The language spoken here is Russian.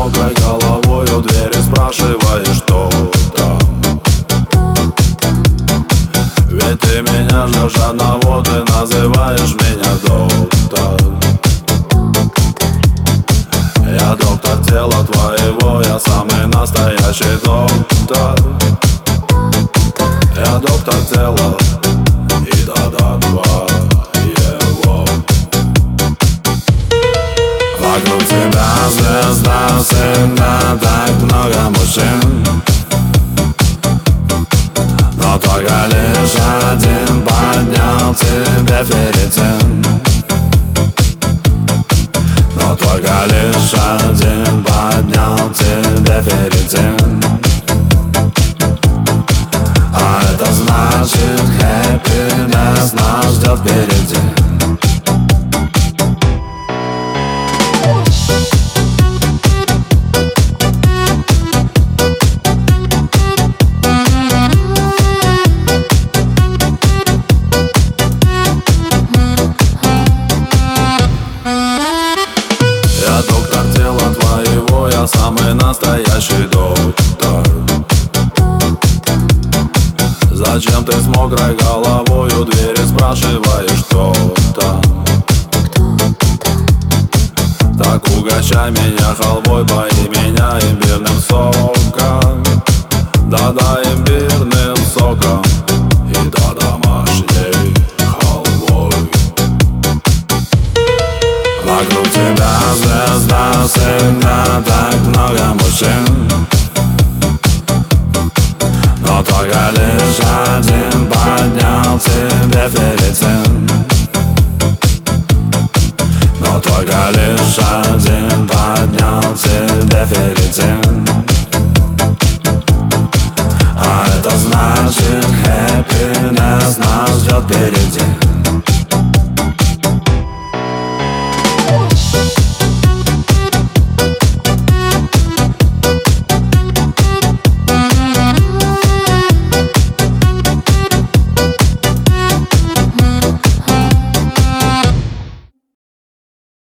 мокрой головой у двери спрашиваешь, что там. Ведь ты меня ждешь одного, ты называешь меня доктор. Я доктор тела твоего, я самый настоящий доктор. Я доктор тела и да-да твоего. Вокруг тебя звезда, всегда так много мужчин, но только лишь один поднял тебе ферритин. Но только лишь один поднял тебе ферритин. А это значит, happiness нас ждет впереди. Я доктор тела твоего, я самый настоящий доктор. Зачем ты с мокрой головой у двери спрашиваешь, кто там? Так угощай меня халвой, пои меня имбирным соком. Да-да, имбирным соком и да, домашней халвой. Вокруг тебя звезда, всегда так много мужчин, но только лишь один поднял тебе ферритин. Но только лишь один поднял тебе ферритин. А это значит, happiness нас ждет впереди.